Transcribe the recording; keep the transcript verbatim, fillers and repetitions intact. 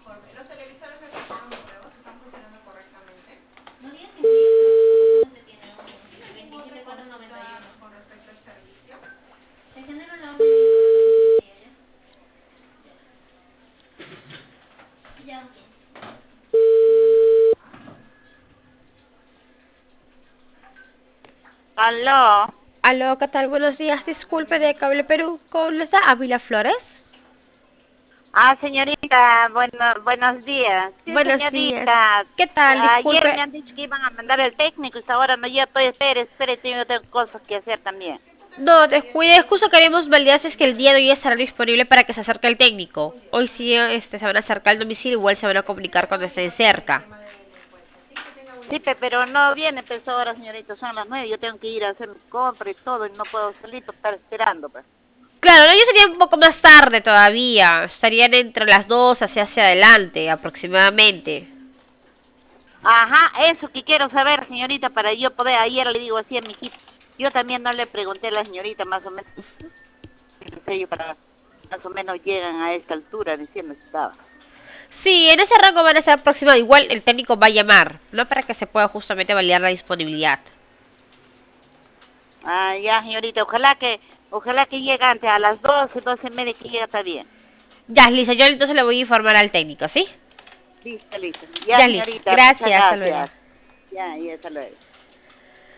Los televisores que están nuevos están funcionando correctamente. No digas que sí, no se tiene un veintisiete cuatro noventa y uno. Con respecto al servicio. En general lo hago en ya. Ya, ok. Aló. Aló, ¿qué tal? Buenos días. Disculpe de Cable Perú. ¿Con está Ávila Flores? Ah, señorita, bueno, buenos días. Sí, Buenos días. señorita. ¿Qué tal? Ayer Disculpe. me han dicho que iban a mandar el técnico y hasta ahora no, ya estoy, espere, espere, yo tengo cosas que hacer también. No, descuide. Justo queremos validar si es que el día de hoy estará disponible para que se acerque el técnico. Hoy sí este, se van a acercar al domicilio, igual se van a comunicar cuando estén cerca. Sí, pe, pero no viene, pues ahora, señorita, son las nueve, yo tengo que ir a hacer mis compras y todo, y no puedo salir por estar esperando, pues. Claro, no, ellos serían un poco más tarde todavía. Estarían entre las dos hacia hacia adelante, aproximadamente. Ajá, eso que quiero saber, señorita, para yo poder, ayer le digo así a mi hijita, yo también no le pregunté a la señorita más o menos, ellos para más o menos llegan a esta altura, diciendo que estaba. Sí, en ese rango van a estar aproximados. Igual el técnico va a llamar, ¿no? Para que se pueda justamente validar la disponibilidad. Ah, ya, señorita, ojalá que, ojalá que llegue antes a las doce, doce y media que llega, está bien. Ya, Lisa, yo entonces le voy a informar al técnico, ¿sí? Listo, listo. Ya, Ya, Lisa. señorita, muchas Gracias, hasta luego. gracias. Ya, y hasta luego.